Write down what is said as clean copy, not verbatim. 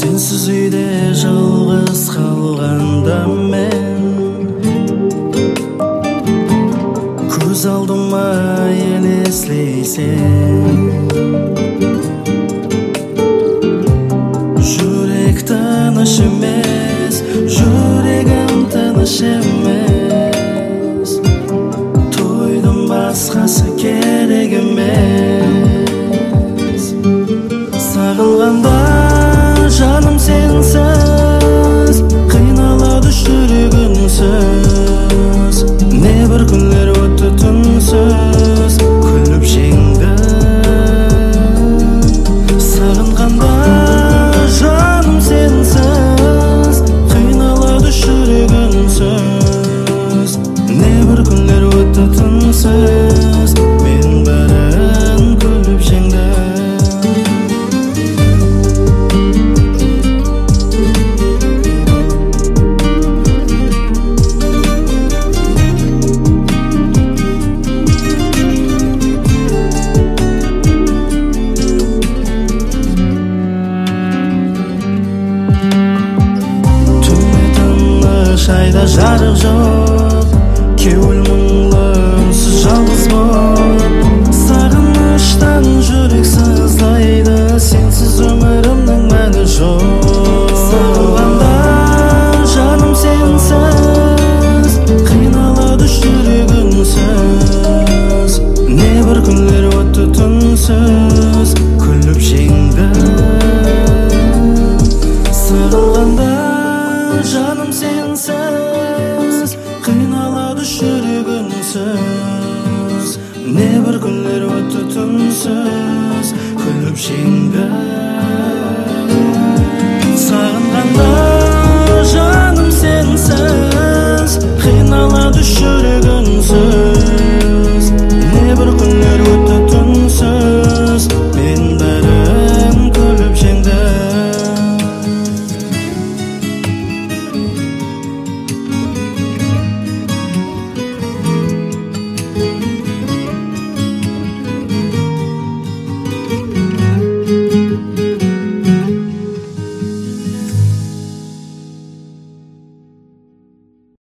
Sensiz uyda жалгыз калганда мен көз алдыма елестейсең жүрек тыныш емес жүрегім тыныш емес тойдың басқасы керек емес сағынғанда жаным сенсіз қиналады жүрегінсіз не бір күндер өтті түнсіз күліп жеңді сағынғанда жаным сенсіз қиналады жүрегінсіз не бір күндер өтті түнсіз мен бәрін күліп жеңді Айда жарық жоқ кеуіл мұңлы үнсіз жалғыз боп сағыныштан жүрек сыздайды сенсіз өмірімнің мәні жоқ сағынғанда жаным сенсіз қиналады жүрегінсіз не бір күндер өтті түнсіз күліп жеңді сағынғанда жаным сенсіз қиналады жүрегінсіз не бір күндер өтті түнсіз күліп жеңді сағынғанда жаным сенсіз қиналады жүрегінсіз